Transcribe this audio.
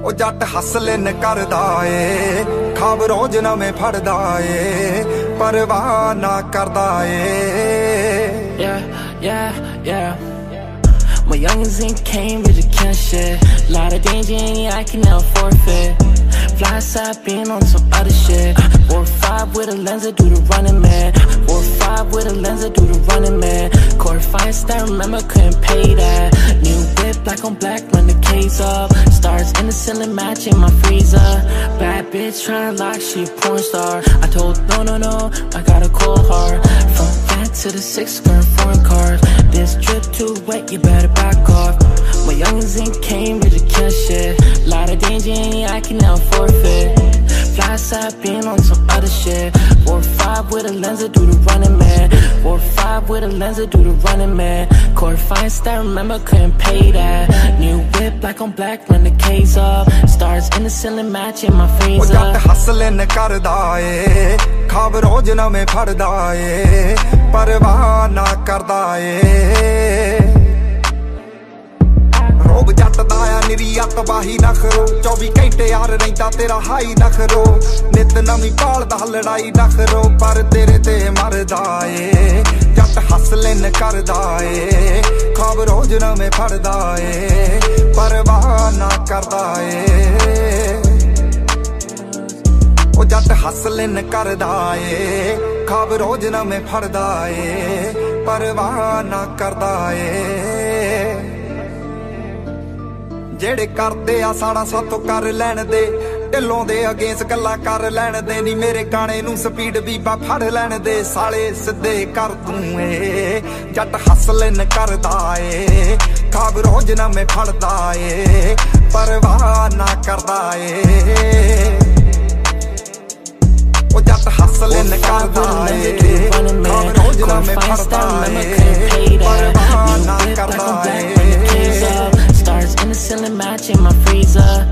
ਉਹ ਜੱਟ ਹਸਲਨ ਕਰਦਾ ਏ, ਖਾਬ ਰੋਜ਼ ਨਵੇਂ ਫੜਦਾ ਏ, ਪਰਵਾਹ ਨਾ ਕਰਦਾ ਏ। My youngins in Cambridge, I can't shit. Lot of danger in here, I can never forfeit. Fly side being on some other shit. 4-5 with a lens, I do the running man. 4-5 with a lens, I do the running man. Court fights that remember, couldn't pay that. New whip, black on black, run the case up. Stars in the ceiling, matching my freezer. Bad bitch tryna lock, she a porn star. I told no, I gotta call her. From that to the 6 skirt foreign cars. This drip too wet, you better back off. My youngins in Cambridge, I can't shit. Lot of danger in here, I can never forfeit. Fly side being on some other shit. 4-5 with a lens, I do the running man. 4-5 with a lens, I do the running man. Court fights that remember, couldn't pay that. New whip, black on black, run the case up. Stars in the ceiling, matching my freezer. ਜੱਟ ਹਸਲਨ ਕਰਦਾ ਏ, ਖਾਬ ਰੋਜ਼ ਨਵੇਂ ਫੜਦਾ ਏ, ਪਰਵਾਹ ਨਾ ਕਰਦਾ ਏ। ਰੋਬ ਜੱਟ ਦਾ ਆ ਨਿਰੀ ਅਤਵਾਹੀ ਨਾ ਕਰੋ, 24 ਘੰਟੇ ਯਾਰ ਰਹਿੰਦਾ ਤੇਰਾ ਹਾਈ ਨਾ ਕਰੋ। ਨਿਤ ਨਵੀਂ ਭਾਲਦਾ ਲੜਾਈ ਨਾ ਕਰੋ, ਪਰ ਤੇਰੇ ਤੇ ਮਰਦਾ ਏ। ਜੱਟ ਹਸਲਨ ਕਰਦਾ ਏ, ਖਾਬ ਰੋਜ਼ ਨਵੇਂ ਫੜਦਾ ਏ, ਪਰਵਾਹ ਨਾ ਕਰਦਾ ਏ। ਉਹ ਜੱਟ ਹਸਲਨ ਕਰਦਾ ਏ, ਖਾਬ ਰੋਜ਼ ਨਵੇਂ ਫੜਦਾ ਏ, ਪਰਵਾਹ ਨਾ ਕਰਦਾ ਏ। ਜਿਹੜੇ ਕਰਦੇ ਆ ਸਾੜਾ ਸਾਥੋਂ ਕਰ ਲੈਣ ਦੇ, ਢਿੱਲੋਂ ਦੇ ਅਗੇਂਸ ਗੱਲਾਂ ਕਰ ਲੈਣ ਦੇ। ਨੀ ਮੇਰੇ ਗਾਣੇ ਨੂੰ ਸਪੀਡ ਬੀਬਾ ਫੜ ਲੈਣ ਦੇ, ਸਾਲੇ ਸਿੱਧੇ ਕਰ ਦੂੰ ਏ। ਜੱਟ ਹਸਲਨ ਕਰਦਾ ਏ, ਖਾਬ ਰੋਜ਼ ਨਵੇਂ ਫੜਦਾ ਏ, ਪਰਵਾਹ ਨਾ ਕਰਦਾ ਏ। ਉਹ ਜੱਟ ਹਸਲਨ ਕਰਦਾ ਏ, ਖਾਬ ਰੋਜ਼ ਨਵੇਂ ਫੜਦਾ ਏ, ਪਰਵਾਹ ਨਾ ਕਰਦਾ ਏ। Stars in the ceiling, matching my freezer.